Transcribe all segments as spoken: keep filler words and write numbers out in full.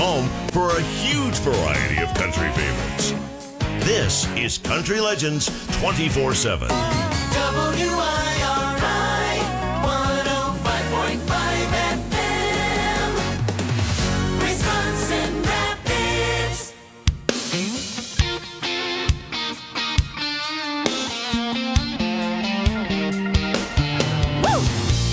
home for a huge variety of country favorites. This is Country Legends twenty-four seven. W I R I one oh five point five F M, Wisconsin Rapids. Woo!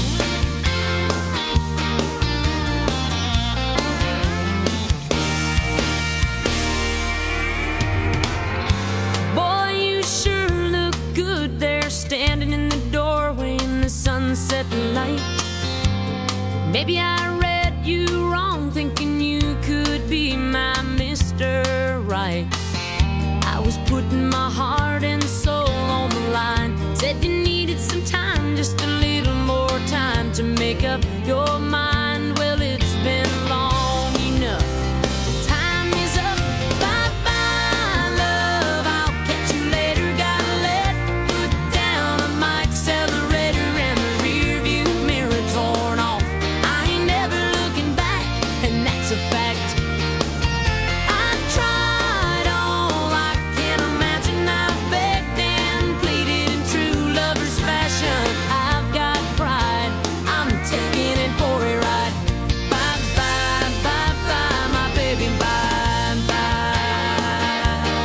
Boy, you sure look good there, standing in the doorway in the sunset light. Maybe I read you wrong, thinking you could be my Mister Right. I was putting my heart and soul on the line. Said you needed some time, just a little more time to make up your mind. Well, it's been long enough. Time is up. Bye-bye, love. I'll catch you later. Gotta let foot down on my accelerator and the rear view mirror torn off. I ain't never looking back, and that's a fact. I tried all I can imagine. I've begged and pleaded in true lover's fashion. I've got pride. I'm taking it for a ride. Bye bye, bye bye, my baby, bye bye.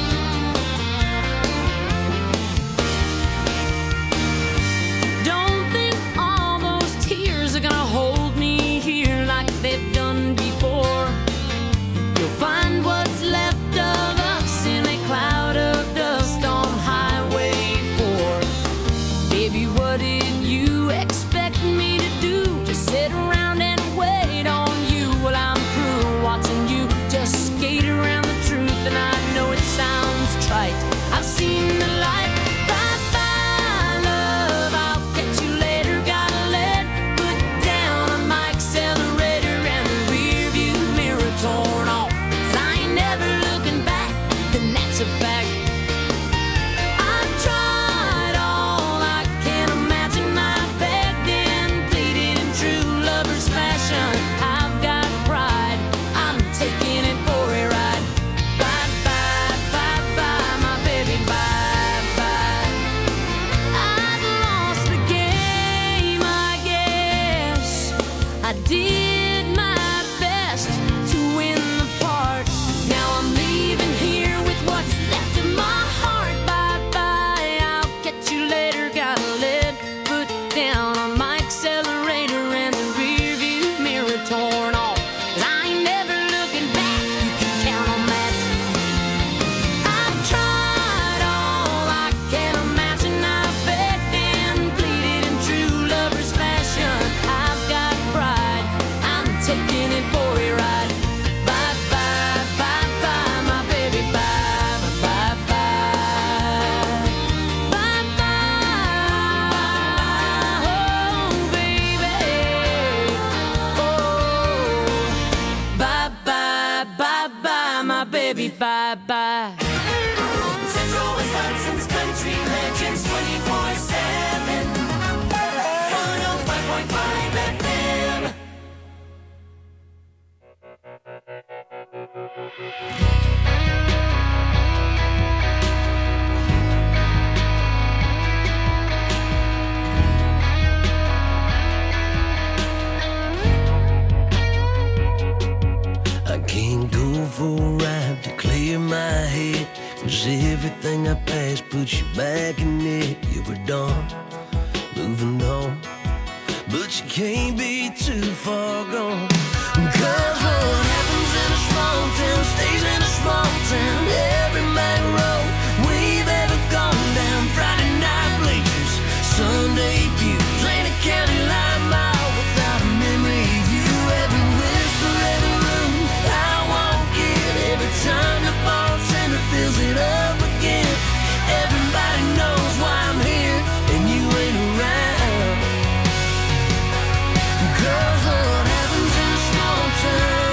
Don't think all those tears are gonna hold me here like they've done before. You'll find what's left of us in a cloud of dust on Highway four. Baby, what did you expect me to do? Just sit around and wait on you? Well, I'm through watching you just skate around the truth, and I know it sounds trite. I've seen the light. Bye bye, love. I'll catch you later. Gotta let foot down on my accelerator and the rear view mirror torn off. 'Cause I ain't never looking back, and that's a fact. I've tried all I can imagine. I've begged and pleaded in true lover's fashion. I've got pride. I'm taking it for a ride. Bye bye, bye bye, my baby, bye bye. I've lost the game, I guess. I did my best to win the part. Now I'm leaving here with what's left of my heart. Bye bye, I'll catch you later. Gotta let foot down on my accelerator and the rear view mirror torn off. 'Cause I ain't never looking back, you can count on that. I've tried all I can imagine. I've begged and pleaded in true lover's fashion. I've got pride. I'm taking it for a ride. Bye bye, bye bye, my baby, bye bye, bye. Bye bye, oh baby, oh. Bye bye, bye bye, my baby, bye bye. Central Wisconsin's Country Legends twenty-four seven. one oh five point five F M. I can't go for a ride to clear my head, 'cause everything I passed puts you back in it. You were done, moving on, but you can't be too far gone. 'Cause what happens in a small town stays in a small town. Every back road we've ever gone down, Friday night bleachers, Sunday pews, ain't a county line mile without a memory of you. Every whisper, every room I walk in, every time the bartender fills it up again. Everybody knows why I'm here and you ain't around. 'Cause what happens in a small town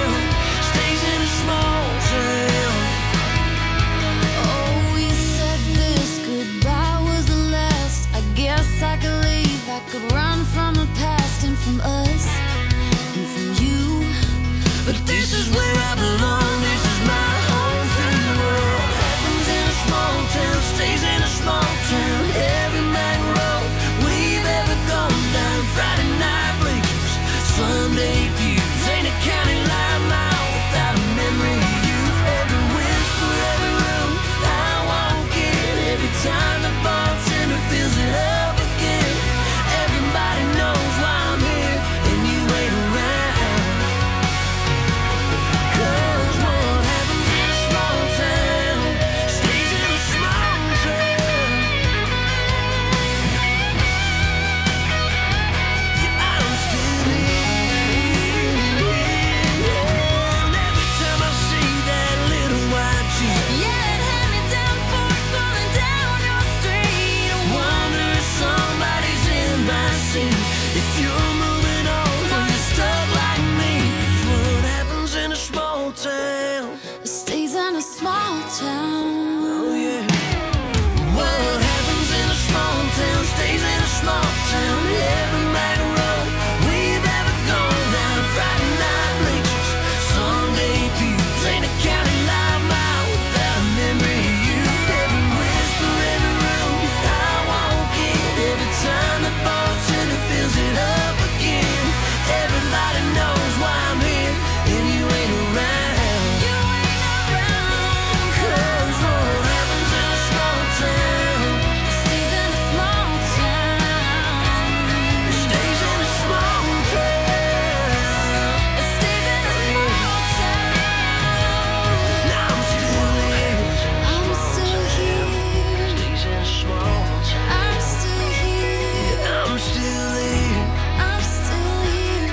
small town. Stays in a small town. Oh yeah. What happens in a small town stays in a small town. Every night road we've ever gone down. Friday night bleachers, Sunday pews, ain't a county live mile without a memory of you. Every whisper, every room I walk in, every time the bartender fills it up again. Everybody knows why I'm here, and you ain't around. You ain't around. 'Cause what happens in a small town Stays in a small town. stays in a small town. It stays in a small town. I'm still here. I'm still here. Stays in a small town. I'm still here. I'm still here. I'm still here.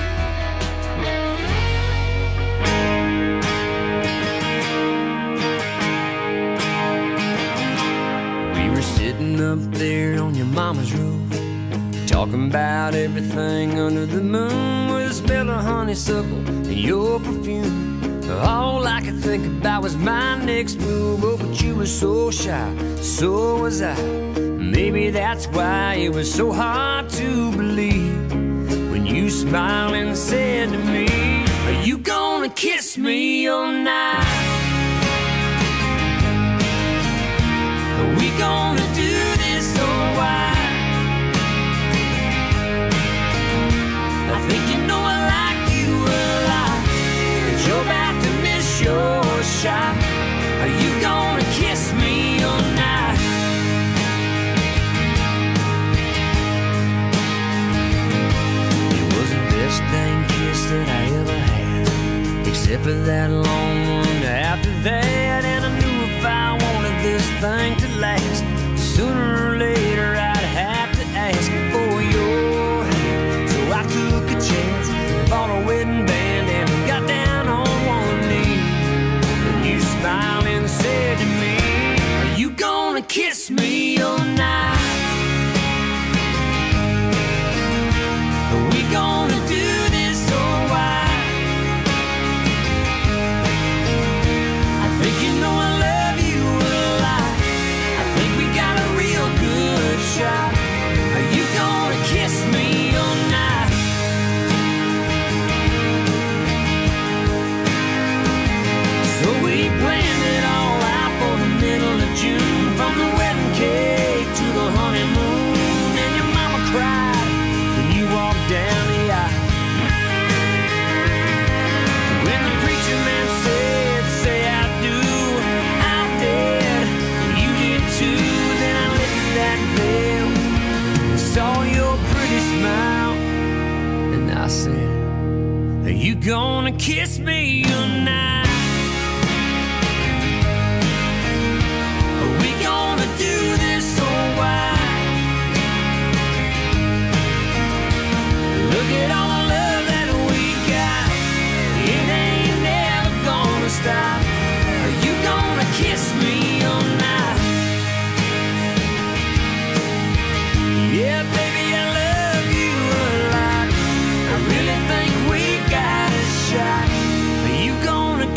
We were sitting up there on your mama's roof, talking about everything under the moon, with a smell of honeysuckle and your perfume. All I could think about was my next move. Oh, but you were so shy, so was I. Maybe that's why it was so hard to believe when you smiled and said to me, "Are you gonna kiss me all night? Are we gonna do this or why?" I think you know I like you a lot, but you're about to miss your shot. Are you gonna kiss me all night? It was the best dang kiss that I ever had, except for that long one after that. And I knew if I wanted this thing to last, sooner or later I'd have to ask for your hand. So I took a chance, bought a wedding band, and got down on one knee. And you smiled and said to me, "Are you gonna kiss me all night? Are we gonna do this or why?" I think you know I love you a lot. I think we got a real good shot. Are you gonna kiss me all night? So we planned it all out for the middle of June, from the wedding cake to the honeymoon. And your mama cried when you walked down the aisle. When the preacher man said, "Say I do," I did. You did too. Then I lifted that veil and saw your pretty smile, and I said, "Are you gonna kiss me tonight? Are we gonna do this or why?" Look at all the love that we got. It ain't never gonna stop. Are you gonna kiss me all night? Yeah, baby, I love you a lot. I really think we got a shot. Are you gonna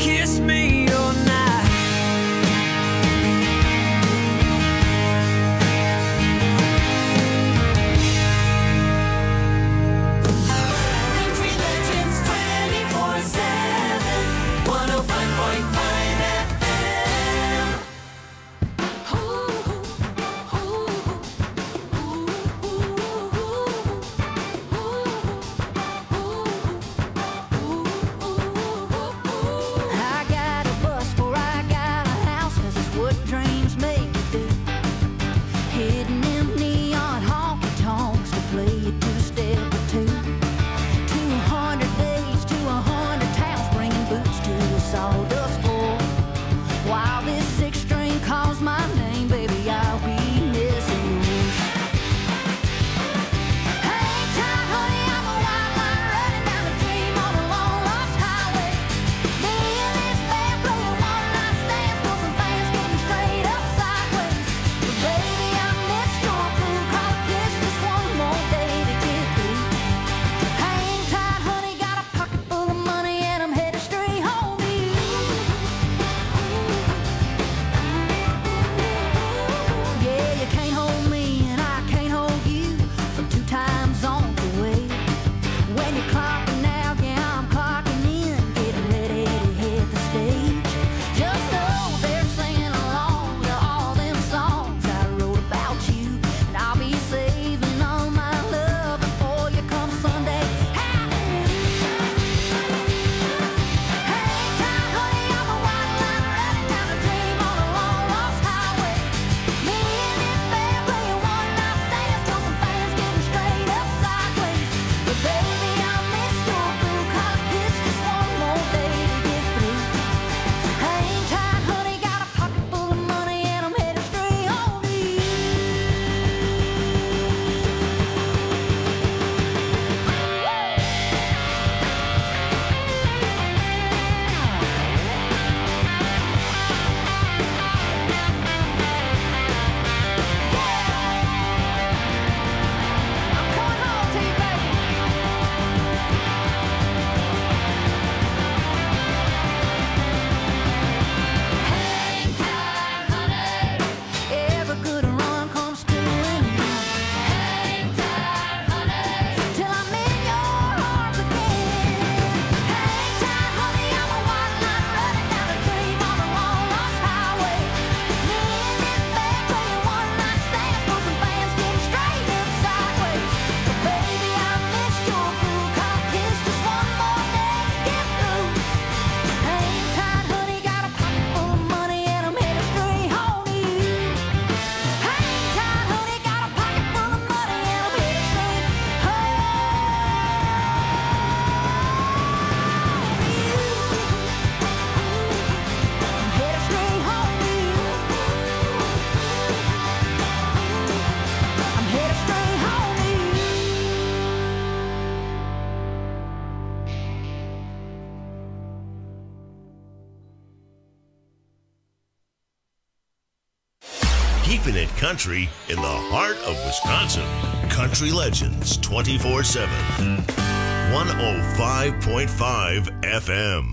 keeping it country in the heart of Wisconsin. Country Legends twenty-four seven. one oh five point five F M.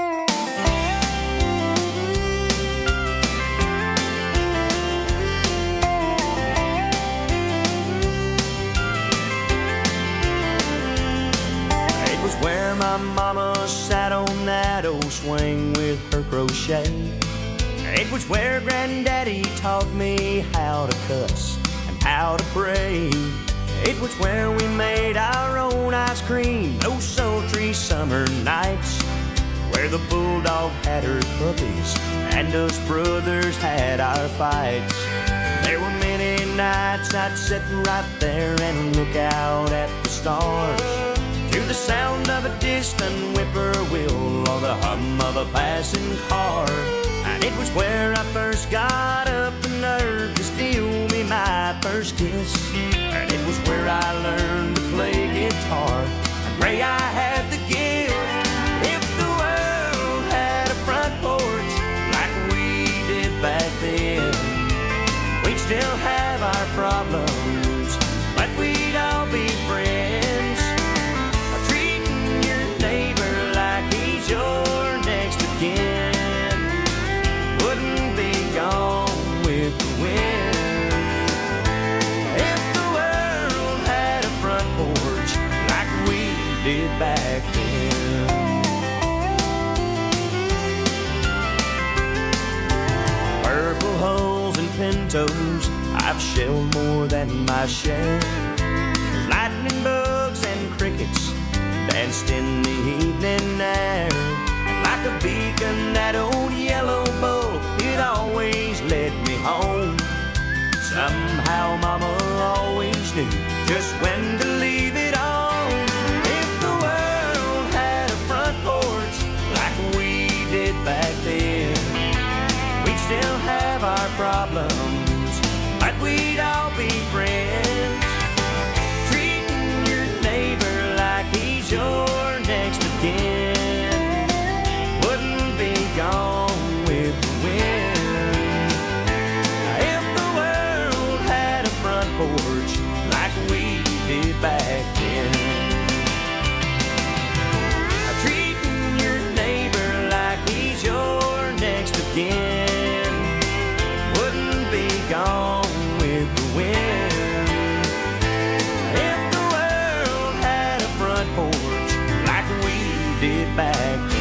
Where my mama sat on that old swing with her crochet. It was where Granddaddy taught me how to cuss and how to pray. It was where we made our own ice cream those sultry summer nights, where the bulldog had her puppies and us brothers had our fights. There were many nights I'd sit right there and look out at the stars, to the sound of a distant whippoorwill or the hum of a passing car. And it was where I first got up the nerve to steal me my first kiss. And it was where I learned to play guitar and pray I had the gift. If the world had a front porch like we did back then, we'd still have our problems, but we'd all be friends. Your next of kin wouldn't be gone with the wind. If the world had a front porch like we did back then. Purple hulls and pintos I've shelled more than my share. Lightning bugs and crickets danced in the evening air, and like a beacon that old yellow bull, it always led me home. Somehow mama always knew just when to leave it on. If the world had a front porch like we did back then, we'd still have our problems, but we'd all be friends. Treating your neighbor like he's your next of kin wouldn't be gone with the wind. If the world had a front porch like we did back then, treating your neighbor like he's your next of kin wouldn't be gone with the wind. If the world had a front porch like we did back then.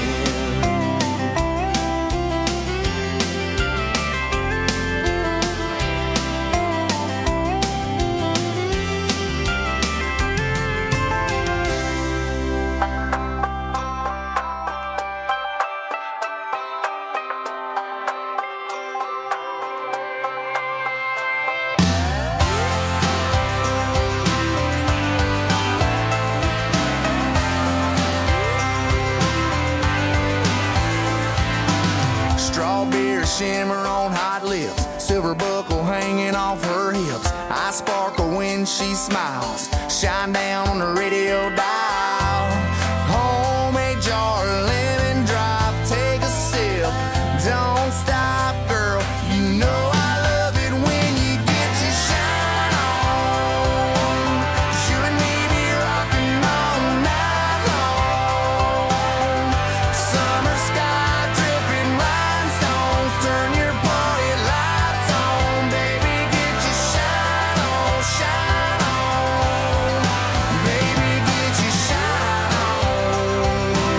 Shimmer on hot lips, silver buckle hanging off her hips. I sparkle when she smiles, shine down on the radio dial. Homemade jar, lemon drop, take a sip, don't stop, girl. You know I love it when you get your shine on. You and me be rocking all night long. Summer sky dripping rhinestones, turn your party lights on, baby, get your shine on, shine on, baby, get your shine on.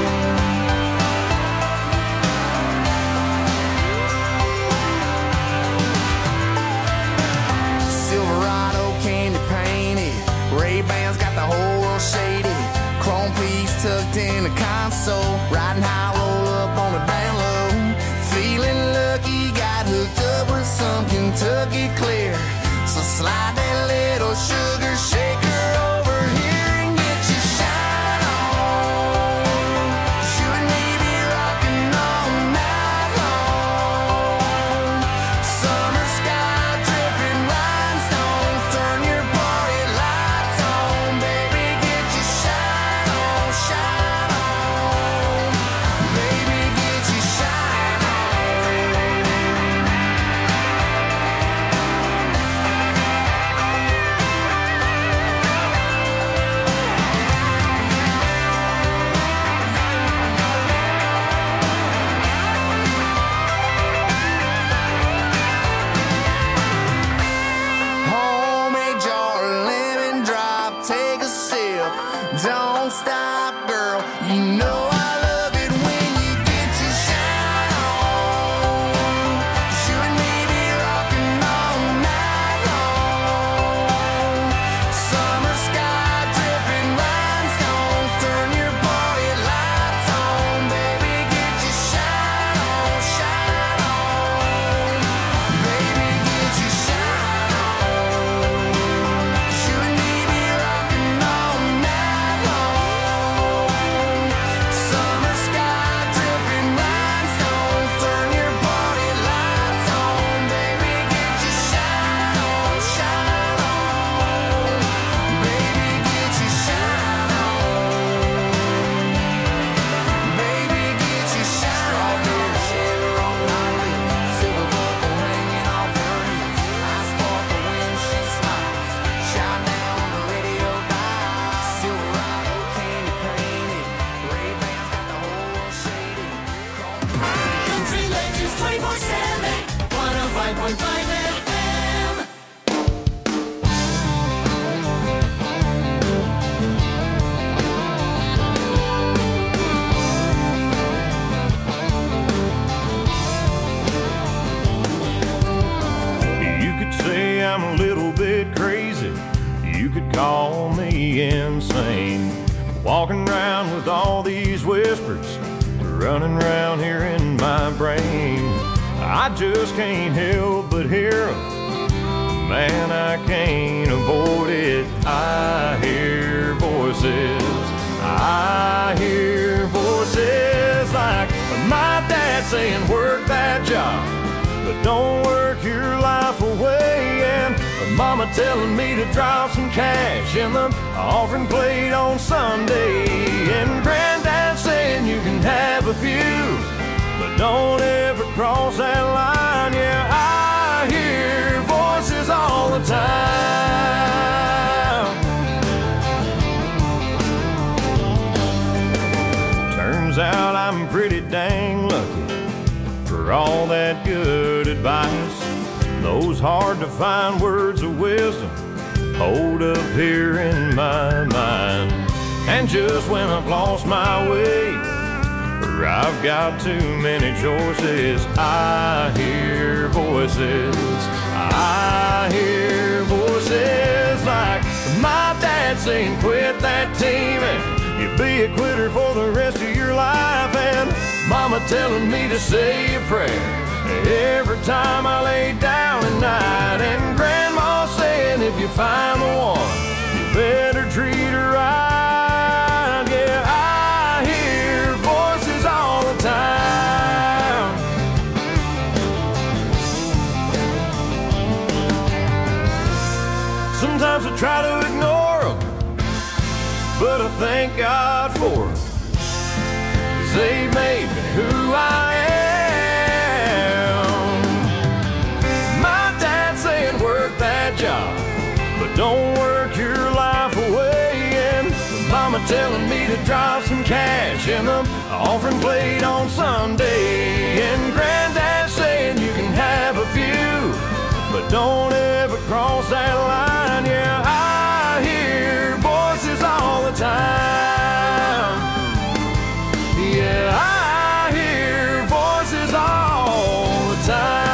Silverado candy painted, Ray-Bans got the whole world shaded, chrome piece tucked in the console, riding high, roll up on the down low, feeling lucky, got hooked up with some Kentucky clear, so slide that little sugar shaker over here and get your shine on. You and me be rocking all night long. Summer sky dripping rhinestones, turn your party lights on, baby, get your shine on, shine on. five point five F M. I'm a little bit crazy, you could call me insane. Walking around with all these whispers running around here in my brain. I just can't help but hear them, man, I can't avoid it. I hear voices, I hear voices like my dad saying work that job, but don't work your life away. And mama telling me to drop some cash in the offering plate on Sunday. And granddad saying you can have a few, but don't ever cross that line. Yeah, I hear voices all the time. Turns out I'm pretty dang lucky for all that good advice. Those hard to find words of wisdom hold up here in my mind. And just when I've lost my way, or I've got too many choices, I hear voices, I hear voices like my dad saying quit that team and you'll be a quitter for the rest of your life. And mama telling me to say a prayer every time I lay down at night. And grandma saying if you find the one, you better treat her right. Yeah, I hear voices all the time. Sometimes I try to ignore them, but I thank God for them, 'cause they made me who I am. Job, but don't work your life away. And mama telling me to drop some cash in the offering plate on Sunday. And granddad saying you can have a few, but don't ever cross that line. Yeah, I hear voices all the time. Yeah, I hear voices all the time.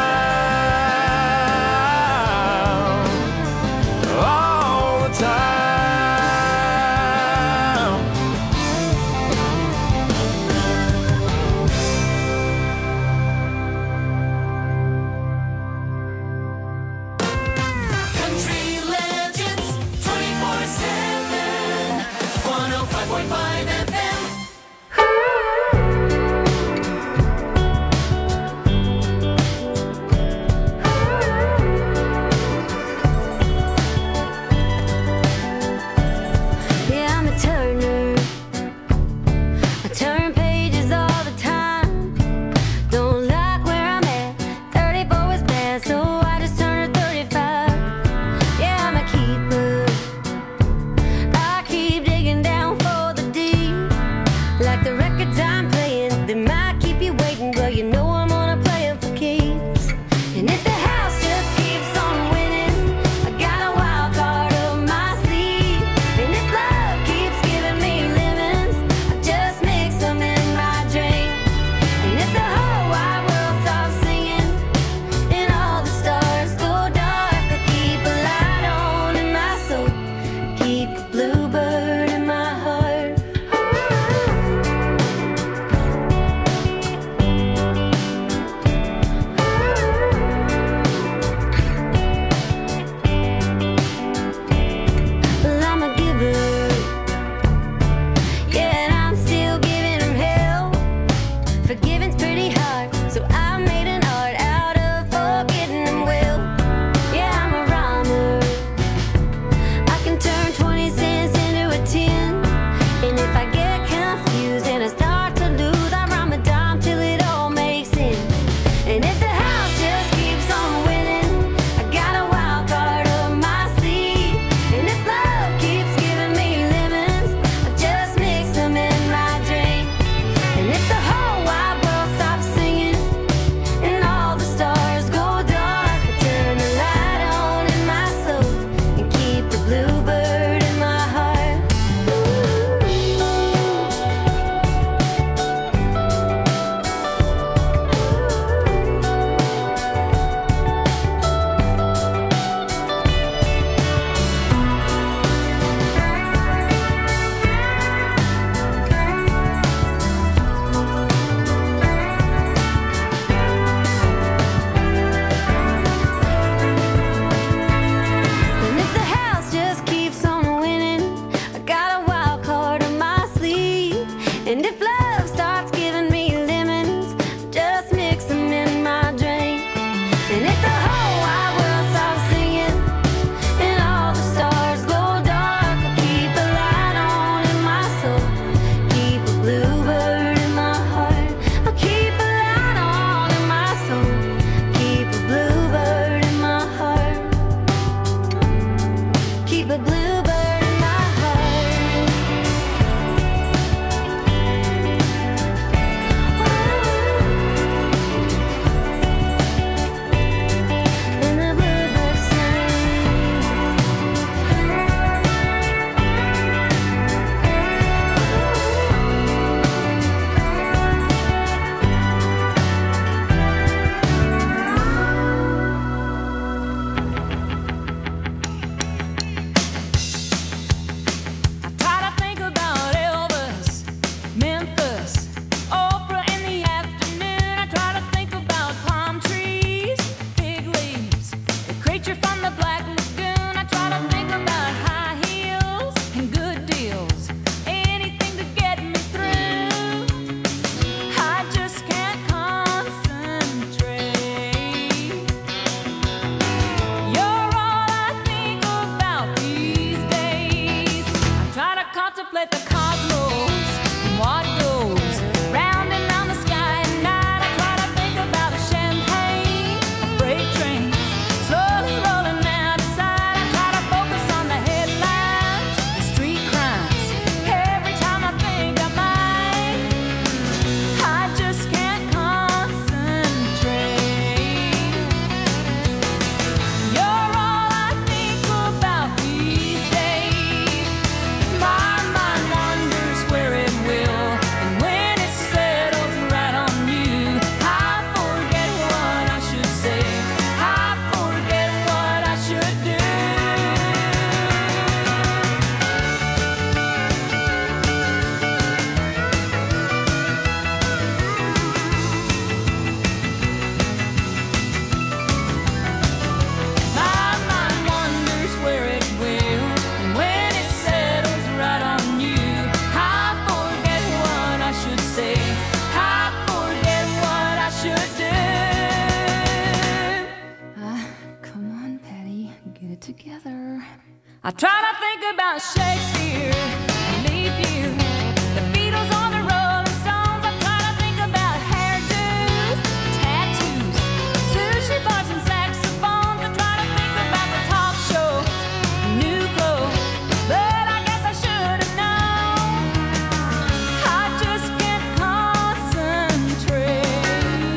together. I try to think about Shakespeare, leap year, the Beatles or the Rolling Stones. I try to think about hairdos, tattoos, sushi bars and saxophones. I try to think about the talk shows, new clothes, but I guess I should have known. I just can't concentrate.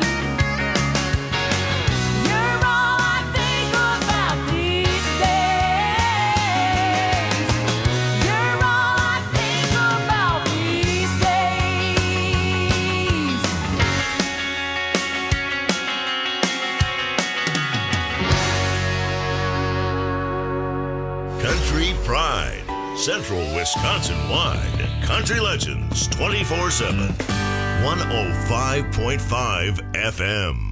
You're all I think about these days. You're all I think about these days. Country Pride, Central Wisconsin wide. Country Legends twenty-four seven. one oh five point five F M.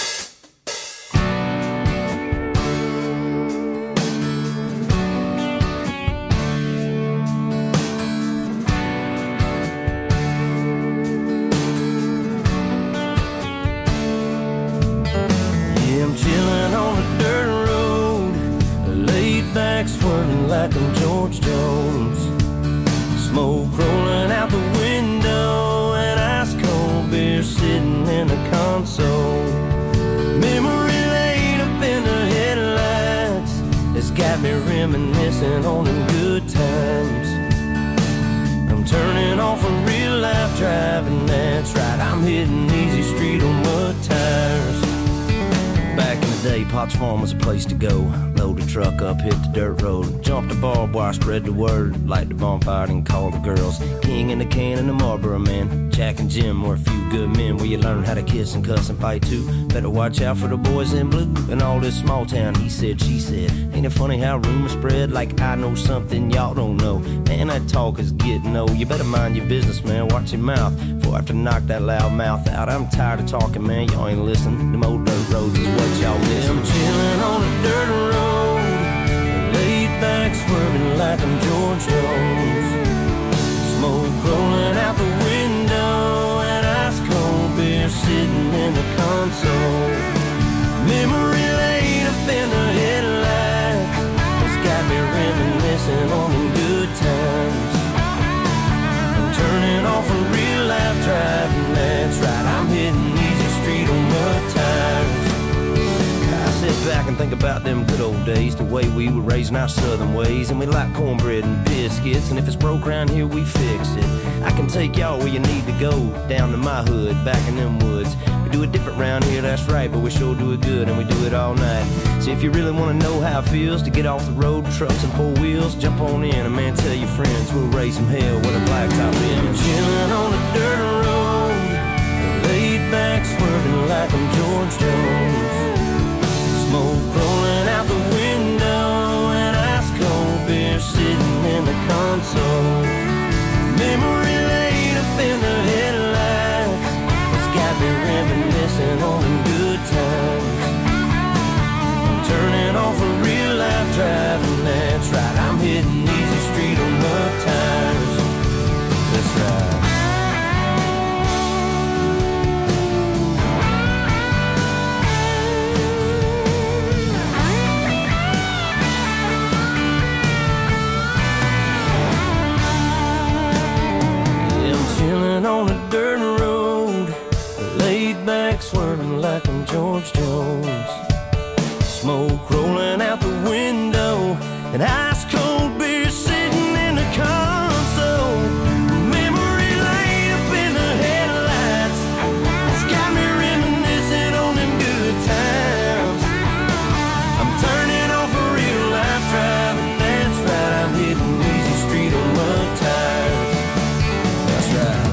Yeah, I'm chilling on the dirt road, laid back swerving like I'm George Jones. Smoke rolling out the window and ice cold beer sitting in the console. Memory laid up in the headlights, it's got me reminiscing on them good times. I'm turning off a real life driving, that's right, I'm hitting easy street on mud tires. Back in the day, Potts Farm was a place to go. Load the truck up, hit the dirt road, jump the barbed wire, spread the word, light the bonfire and call the girls. King in the can and the Marlboro man, Jack and Jim were a few good men where you learn how to kiss and cuss and fight too. Better watch out for the boys in blue and all this small town. He said, she said, ain't it funny how rumors spread like I know something y'all don't know. Man, that talk is getting old. You better mind your business, man. Watch your mouth before I have to knock that loud mouth out. I'm tired of talking, man. Y'all ain't listening. Them old dirt roads is what y'all miss. I'm chilling on a dirt road, laid back swerving like I'm George Jones. Smoke rolling out the window and ice cold beer sitting in the console. Memory laid up in the headlights, it's got me reminiscing on them good times. I'm turning off a real life driving, that's right, I'm hitting easy street on mud tires. I sit back and think about them good old days, the way we were raising our southern ways, and we like cornbread and biscuits, and if it's broke around here, we fix it. I can take y'all where you need to go, down to my hood, back in them woods. We do it different round here, that's right, but we sure do it good, and we do it all night. So if you really want to know how it feels to get off the road, trucks and four wheels, jump on in, and man, tell your friends, we'll raise some hell with a blacktop in. I'm chilling on a dirt road, laid back swerving like I'm George Jones. Smoke rolling out the window and ice cold beer sitting in the console. Memory laid up in the headlights, it's got me reminiscing on them good times. I'm turning off a real life driving, that's right, I'm hitting easy street on mud tires. That's right. Chilling on a dirt road, laid back swerving like I'm George Jones. Smoke rolling out the window and ice cold beer sitting in the console. Memory laid up in the headlights, it's got me reminiscing on them good times. I'm turning off a real life driving, that's right, I'm hitting easy street on mud tires. That's right.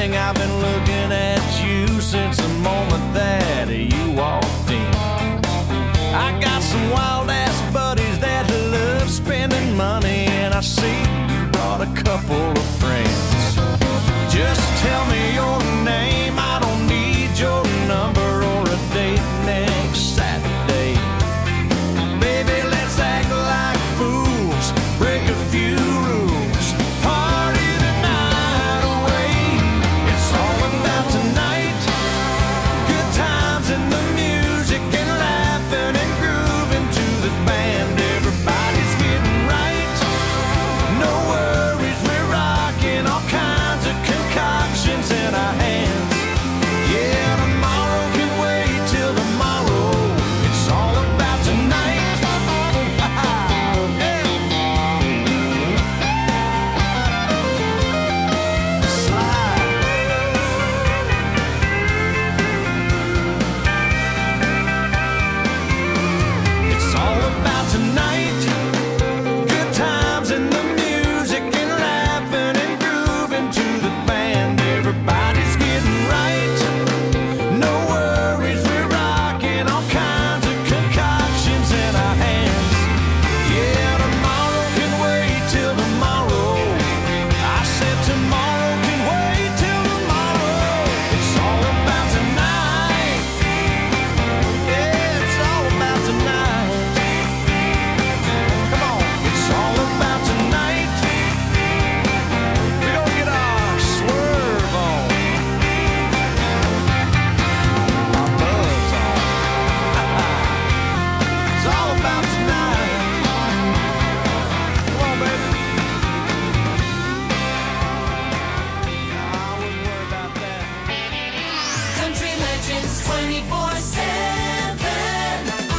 thing, I've been looking at you since the moment that you walked in. I got some wild-ass buddies that love spending money, and I see you brought a couple of friends. Just tell me your name, I don't need your number or a date next Saturday. Baby, let's act like fools, break a few rules, party the night away. It's all about tonight, good times and the music and laughing and grooving to the band. Everybody's getting right, no worries, we're rocking all kinds of concoctions in our hands. Yeah, tomorrow can wait till tomorrow. It's all about tonight. It's all about tonight. Good times and the music and laughing and grooving to the band. Everybody's getting right. No worries, we're rocking all kinds of concoctions in our hands. Yeah, tomorrow can wait till tomorrow. I said tomorrow can wait till tomorrow. It's all about tonight. Yeah, it's all about tonight. Come on, it's all about tonight. We're gonna get our swerve on, our buzz on. It's all about tonight. Come on, baby. I wouldn't worry about that. Country Legends twenty-four seven.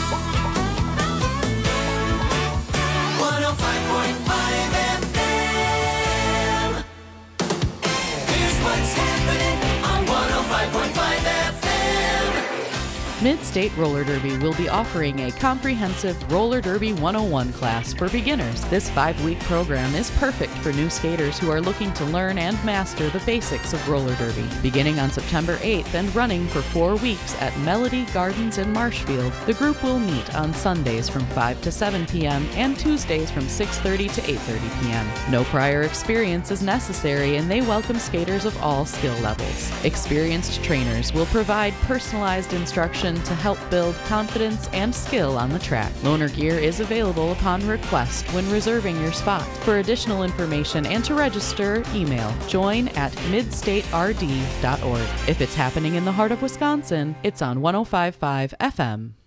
one oh five point five F M. Here's what's happening on one oh five point five F M. Mid-State Roller Derby will be offering a comprehensive Roller Derby one oh one class for beginners. This five-week program is perfect for new skaters who are looking to learn and master the basics of roller derby. Beginning on September eighth and running for four weeks at Melody Gardens in Marshfield, the group will meet on Sundays from five to seven p.m. and Tuesdays from six thirty to eight thirty p.m. No prior experience is necessary, and they welcome skaters of all skill levels. Experienced trainers will provide personalized instruction to help build confidence and skill on the track. Loaner gear is available upon request when reserving your spot. For additional information and to register, email join at midstate r d dot org. If it's happening in the heart of Wisconsin, it's on one oh five point five F M.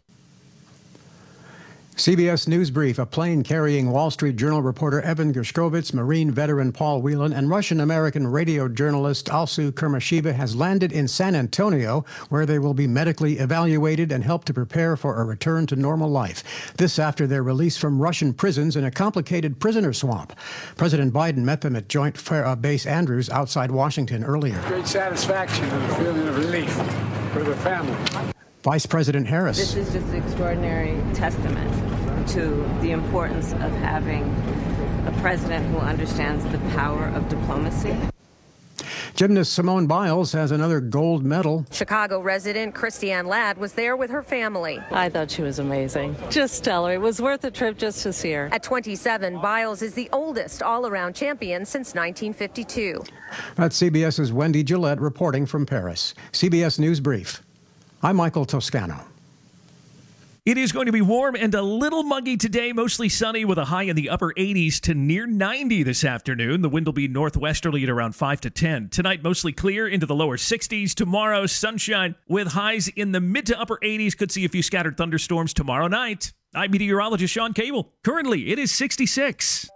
C B S News Brief. A plane carrying Wall Street Journal reporter Evan Gershkovich, Marine veteran Paul Whelan, and Russian-American radio journalist Alsu Kurmashiba has landed in San Antonio, where they will be medically evaluated and helped to prepare for a return to normal life. This after their release from Russian prisons in a complicated prisoner swamp. President Biden met them at Joint Base Andrews outside Washington earlier. Great satisfaction and a feeling of relief for the family. Vice President Harris. This is just an extraordinary testament to the importance of having a president who understands the power of diplomacy. Gymnast Simone Biles has another gold medal. Chicago resident Christiane Ladd was there with her family. I thought she was amazing. Just stellar. It was worth the trip just to see her. At twenty-seven, Biles is the oldest all-around champion since nineteen fifty-two. That's CBS's Wendy Gillette reporting from Paris. C B S News Brief. I'm Michael Toscano. It is going to be warm and a little muggy today, mostly sunny with a high in the upper eighties to near ninety this afternoon. The wind will be northwesterly at around five to ten. Tonight, mostly clear into the lower sixties. Tomorrow, sunshine with highs in the mid to upper eighties. Could see a few scattered thunderstorms tomorrow night. I'm meteorologist Sean Cable. Currently, it is sixty-six.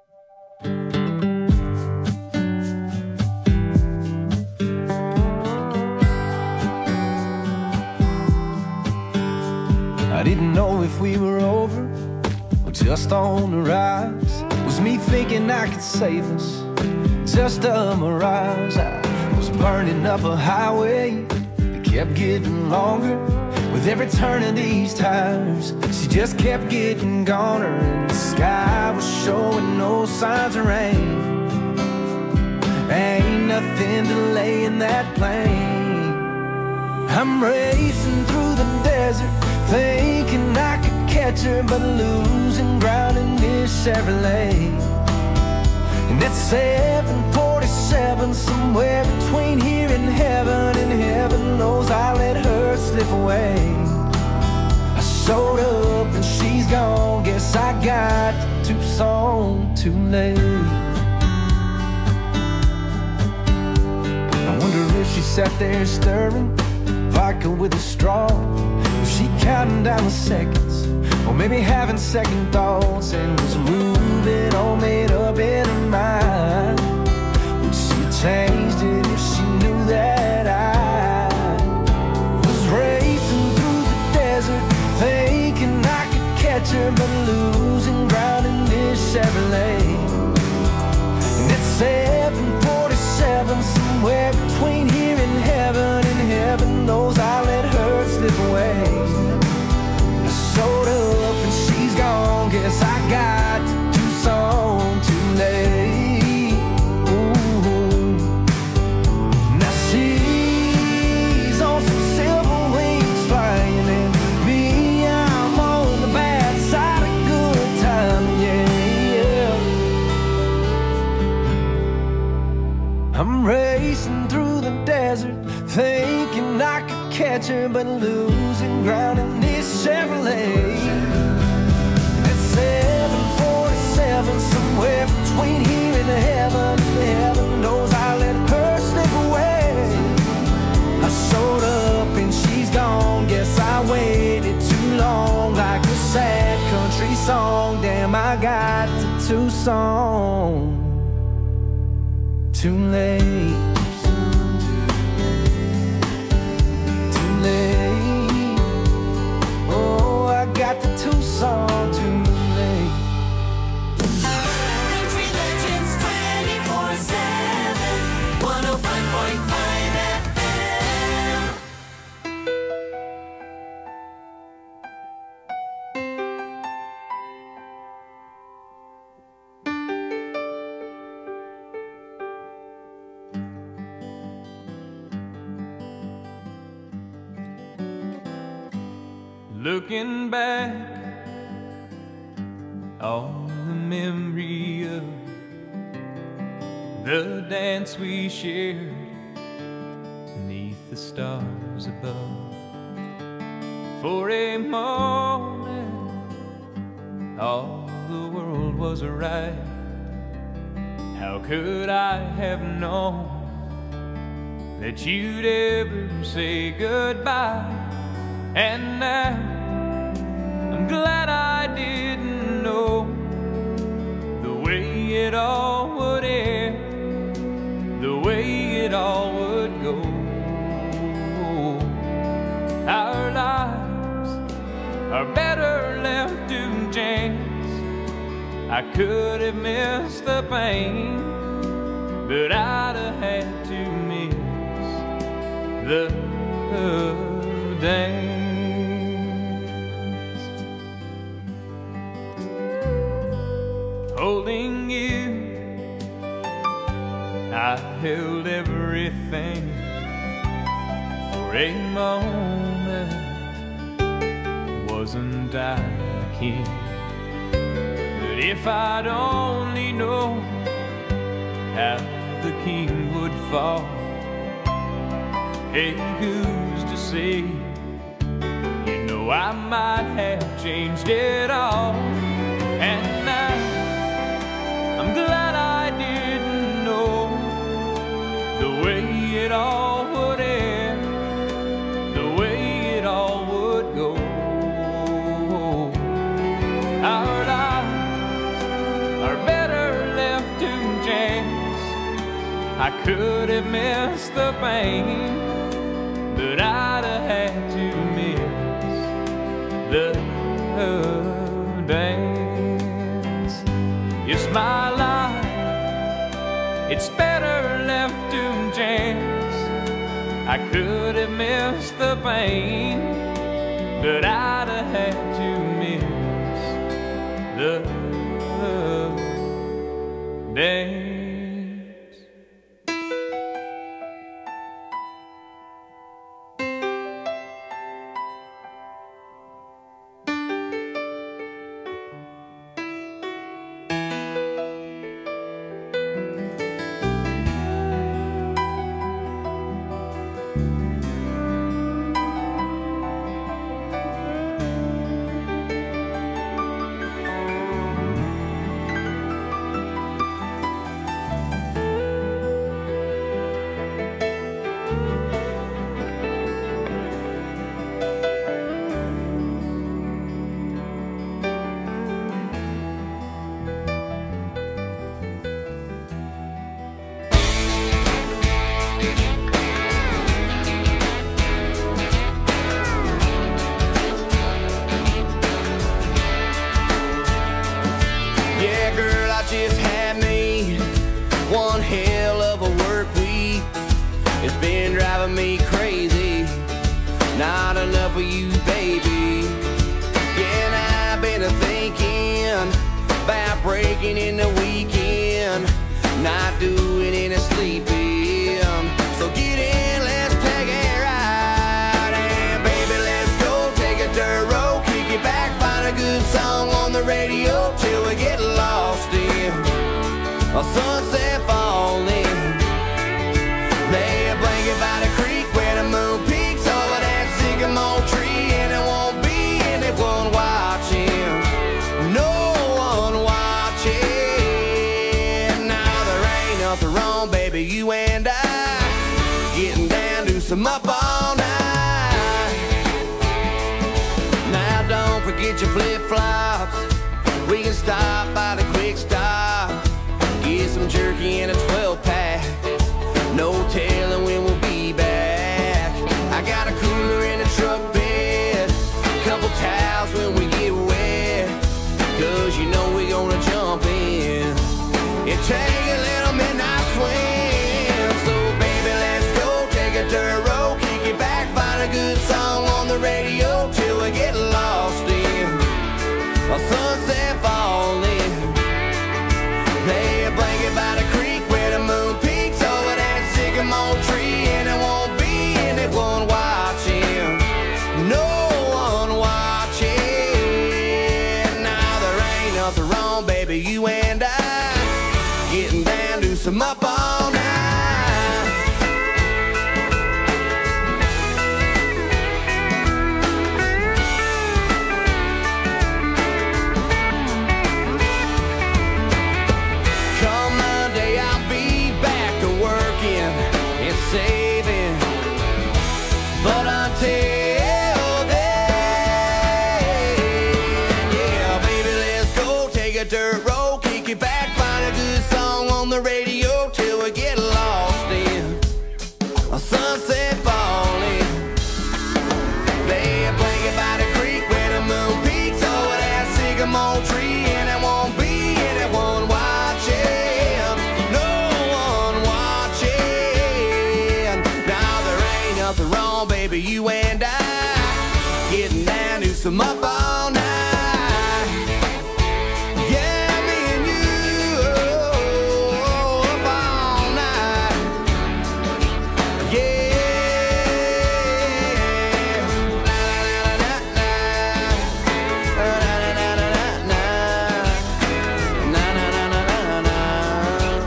I didn't know if we were over or just on the rise. Was me thinking I could save us just a mirage? I was burning up a highway that kept getting longer with every turn of these tires. She just kept getting goner, and the sky was showing no signs of rain. Ain't nothing delaying that plane. I'm racing through the desert, thinking I could catch her, but losing ground in this Chevrolet. And it's seven forty-seven, somewhere between here and heaven, and heaven knows I let her slip away. I showed up and she's gone, guess I got to Tucson too late. I wonder if she sat there stirring vodka with a straw. Was she counting down the seconds, or maybe having second thoughts, and was moving all made up in her mind? Would she have changed it if she knew that I was racing through the desert, thinking I could catch her, but losing ground in this Chevrolet? And it's seven forty-seven, somewhere between here and heaven, and heaven knows I let her slip away. I showed up and she's gone, guess I got to Tucson too late. Ooh. Now she's on some silver wings flying, and me, I'm on the bad side of good time, yeah, yeah. I'm racing through the desert, thinking I could catch her, but losing ground in this Chevrolet. It's seven forty-seven, somewhere between here and heaven, and heaven knows I let her slip away. I showed up and she's gone, guess I waited too long, like a sad country song. Damn, I got to Tucson too late. Oh, I got the Tucson too late. Country Legends twenty-four seven, one oh five point five F M. Looking back on the memory of the dance we shared beneath the stars above. For a moment, all the world was right. How could I have known that you'd ever say goodbye? And now I'm glad I didn't know the way it all would end, the way it all would go. Our lives are better left to chance. I could have missed the pain, but I'd have had to miss the dance. Holding you, I held everything for a moment. Wasn't I the king? But if I'd only known how the king would fall, hey, who's to say? You know I might have changed it all. And now I'm glad I didn't know the way it all would end, the way it all would go. Our lives are better left to chance. I could have missed the pain, but I'd have had to miss the dance. It's my life, it's better left to chance. I could have missed the pain, but I'd have had to miss the dance. It's been driving me crazy. Not enough of you, baby. Yeah, and I've been thinking about breaking in the weekend, not doing any sleeping. So get in, let's take a ride. And baby, let's go take a dirt road, kick it back, find a good song on the radio till we get lost in a sunset falling. Lay a blanket by the creek where the moon peaks over that sycamore tree, and it won't be anyone watching, no one watching. Now there ain't nothing wrong, baby, you and I getting down to some up all night. Now don't forget your flip-flops. We can stop by the quick stop, get some jerky and a twelve pack. No telling when we'll be back. I got a cooler in the truck bed, couple towels when we get wet, cause you know we gonna jump in and take a little midnight swim. So baby, let's go take a dirt road, kick it back, find a good song on the radio till we get lost in a sunset falling. Lay a blanket by the creek where the moon peaks over that sycamore tree, and it won't be anyone watching, no one watching. Now there ain't nothing wrong, baby, you and I getting down to some up all night. Come Monday, I'll be back to working and saving, but until then, yeah, baby, let's go take a dirt road, kick it back, find a good song on the radio till we get lost in a sunset falling. Lay a blanket by the creek where the moon peaks over that sycamore tree, and it won't be anyone watching, no one watching. Now there ain't nothing wrong, baby, you and I getting down to some up all night. Yeah, me and you, oh, up all night. Yeah. La, la, la, la, la. La, la, la, la, la, la. Na, na, na, na, na, na.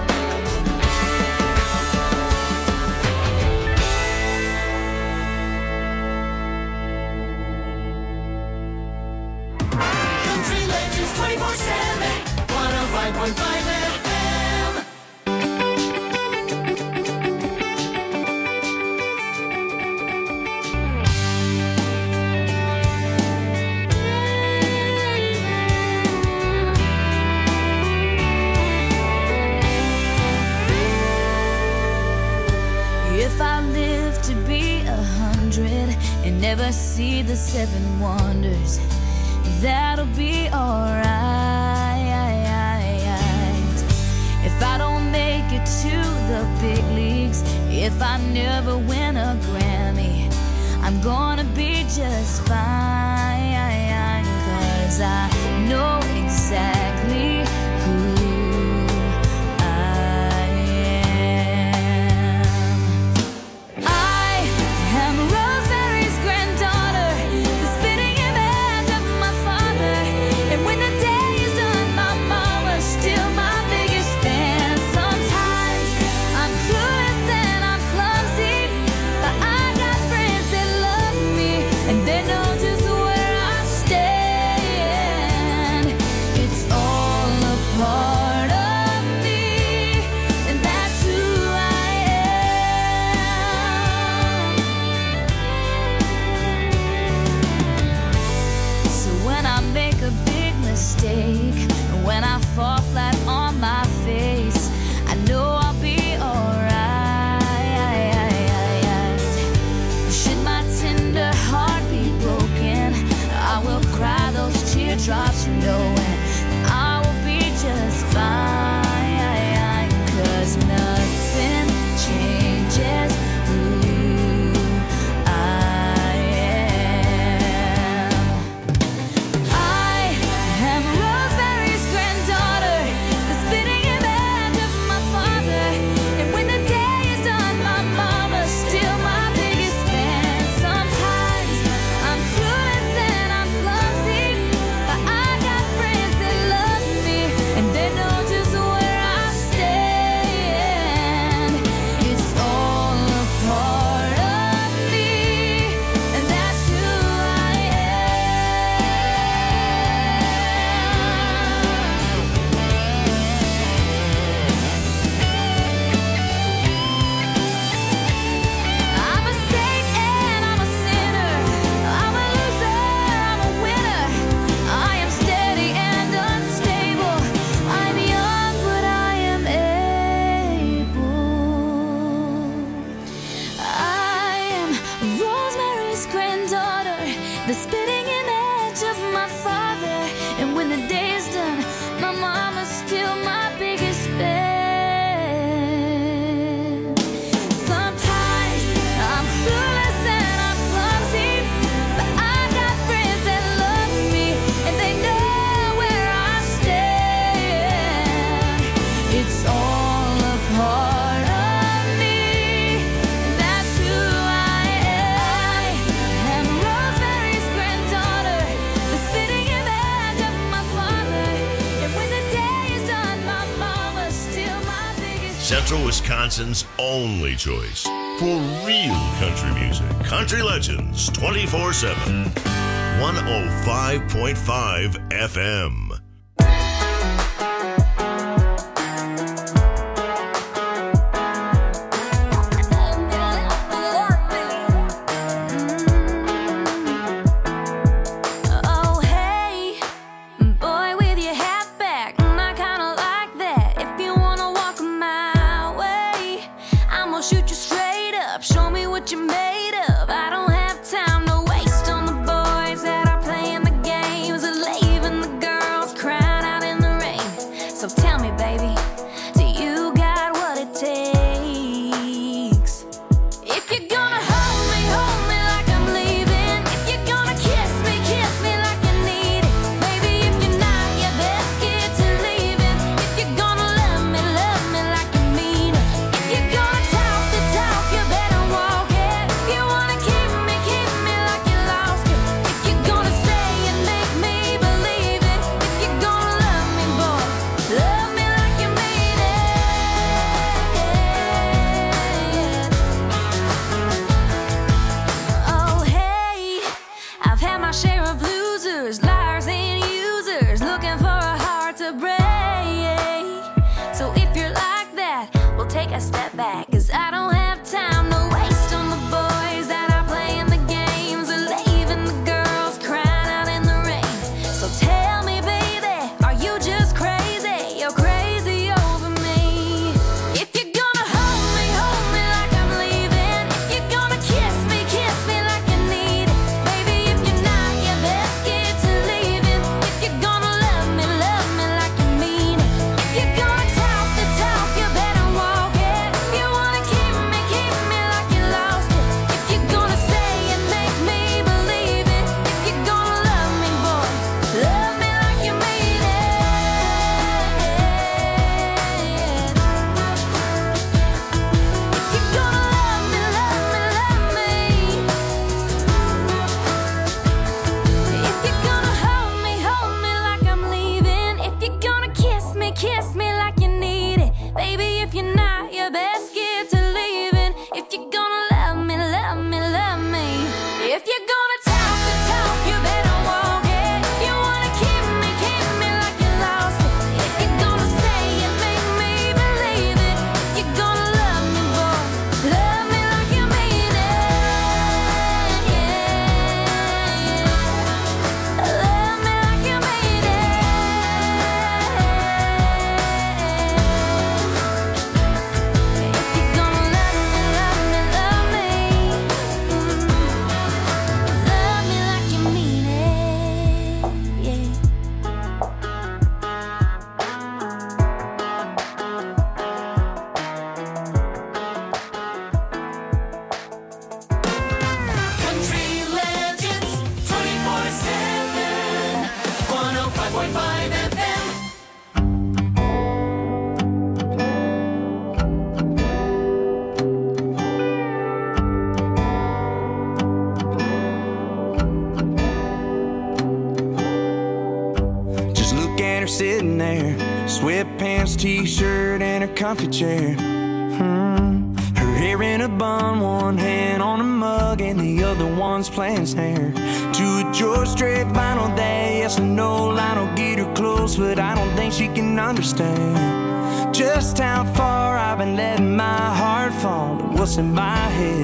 Country Legends twenty-four seven, one oh five point five F M. If I live to be a hundred and never see the seven wonders, that'll be alright. If I don't make it to the big leagues, if I never win a Grammy, I'm gonna be just fine, 'cause I know exactly who I am. I am Rosemary's granddaughter, the spitting image of my father, and when the day is done, my mama's still my biggest fan. Sometimes I'm clueless and I'm clumsy, but I got friends that love me, and they know just where I stand. It's all Central Wisconsin's only choice for real country music. Country Legends twenty-four seven. one oh five point five F M. Sitting there, sweatpants, t-shirt, and her comfy chair. Hmm. Her hair in a bun, one hand on a mug, and the other one's playing snare. To a George Strait vinyl day, yes or no, Lionel get her close, but I don't think she can understand just how far I've been letting my heart fall to what's in my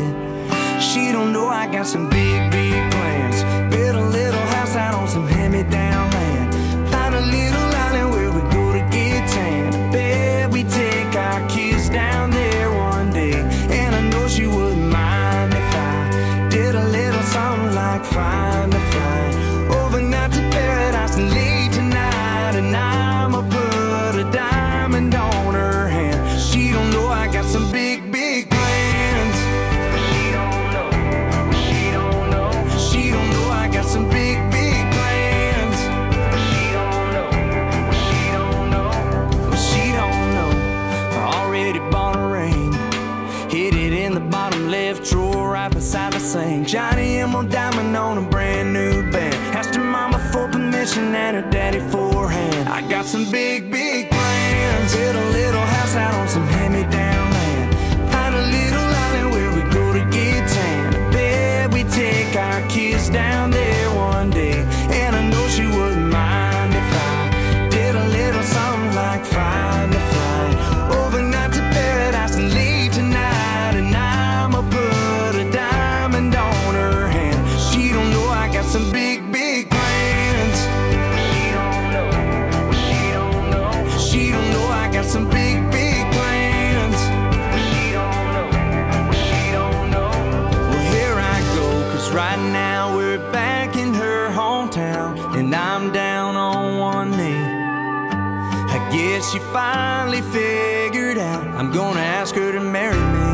head. She don't know I got some big, big plans. Build a little house out on some hand-me-down land. Find a little island where we go to get tan. I bet we take our kids down there one day. And I know she wouldn't mind if I did a little something like find a flight overnight to paradise and leave tonight. And I'ma put a diamond on her hand. She don't know I got some big, big plans. She don't know, she don't know, she don't know I got some big, big plans. She don't know, she don't know, she don't know. I already bought a ring, hid it in the bottom left drawer right beside the sink. Johnny Emerald diamond on a brand new band. Asked her mama for permission and her daddy for a hand. I got some big, big plans. Build a little house out on some hand-me-down land. Find a little island where we go to get tan. I bet we take our kids down there one day. And I know she wouldn't mind if I did a little something like find a flight overnight to paradise and leave tonight. And I'ma put a diamond on her hand. She don't know I got some big, big plans. She don't know. She don't know. She don't know I got some big, big plans. She don't know. She don't know. Well, here I go, cause right now we're back in her hometown, and I'm down on one knee. I guess she finally figured out I'm gonna ask her to marry me.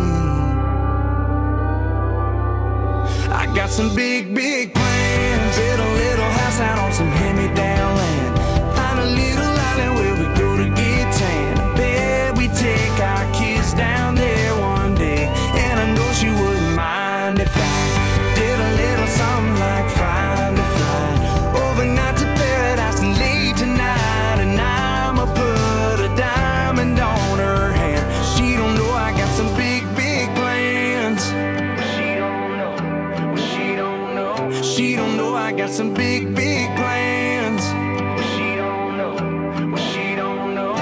I got some big, big plans. Build a little house out on some hand-me-down land. Find a little island where we go to get tan. I bet we take our kids down there one day. And I know she wouldn't mind if I did a little something like find a flight overnight to paradise and leave tonight. And I'ma put a diamond on her hand. She don't know I got some big, big plans. She don't know. She don't know. She don't know I got some big, big plans. She don't know. She don't know.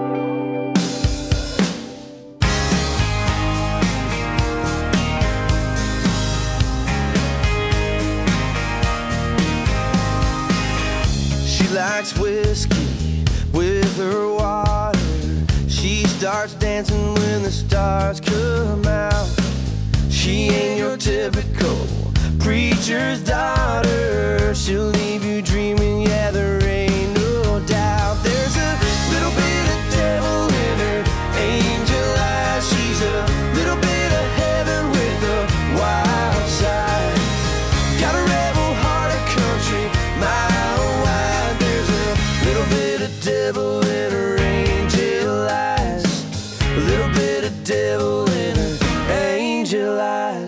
She likes whiskey with her water. She starts dancing when the stars come out. She ain't your typical preacher's daughter. She'll leave you dreaming, yeah, there ain't no doubt. There's a little bit of devil in her angel eyes. She's a little bit of heaven with a wild side. Got a rebel heart, a country mile wide. There's a little bit of devil in her angel eyes. A little bit of devil in her angel eyes.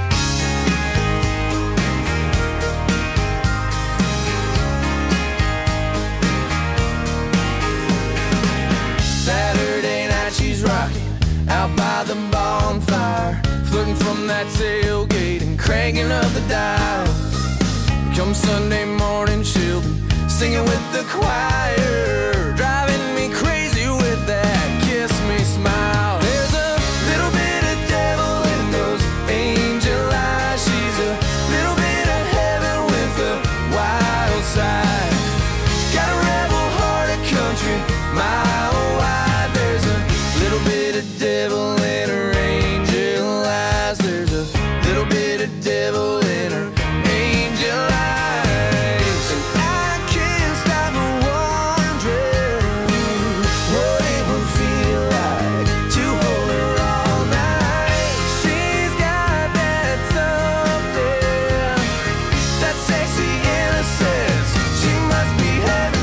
Saturday night she's rocking out by the bonfire, flirting from that tailgate and cranking up the dial. Come Sunday morning she'll be singing with the choir,